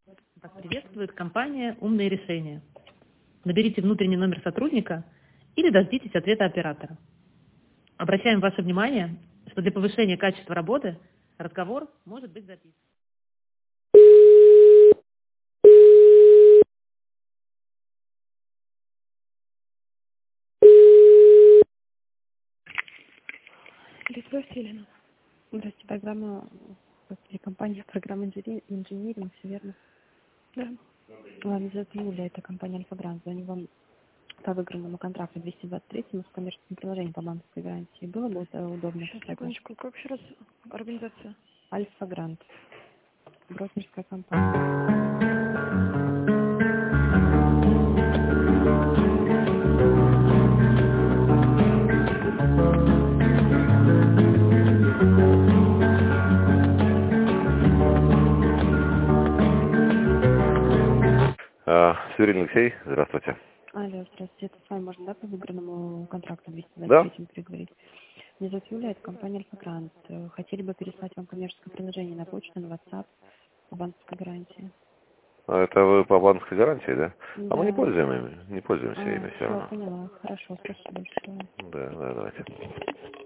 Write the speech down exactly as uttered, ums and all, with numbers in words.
Вас приветствует компания «Умные решения». Наберите внутренний номер сотрудника или дождитесь ответа оператора. Обращаем ваше внимание, что для повышения качества работы разговор может быть записан. Литва Селина. Здравствуйте, программа, компания программа инжиниринг, все верно? Да. Меня зовут Юлия, это компания Альфа-Грант. Звоню вам по выигранному контракту двести двадцать три с коммерческим приложением по банковской гарантии. Было бы это удобно? Сейчас, секундочку. Как еще раз организация? Альфа-Грант. Брокерская компания. Сюрин Алексей, здравствуйте. Алло, здравствуйте. Это с вами можно, да, по выигранному контракту двести двадцать три Да? переговорить? Меня зовут Юлия, это компания Альфа-Грант. Хотели бы переслать вам коммерческое приложение на почту, на WhatsApp по банковской гарантии. А это вы по банковской гарантии, да? Да. А мы не пользуем ими, не пользуемся А, ими все все, равно. поняла. Хорошо, спасибо большое. Да, да, давайте.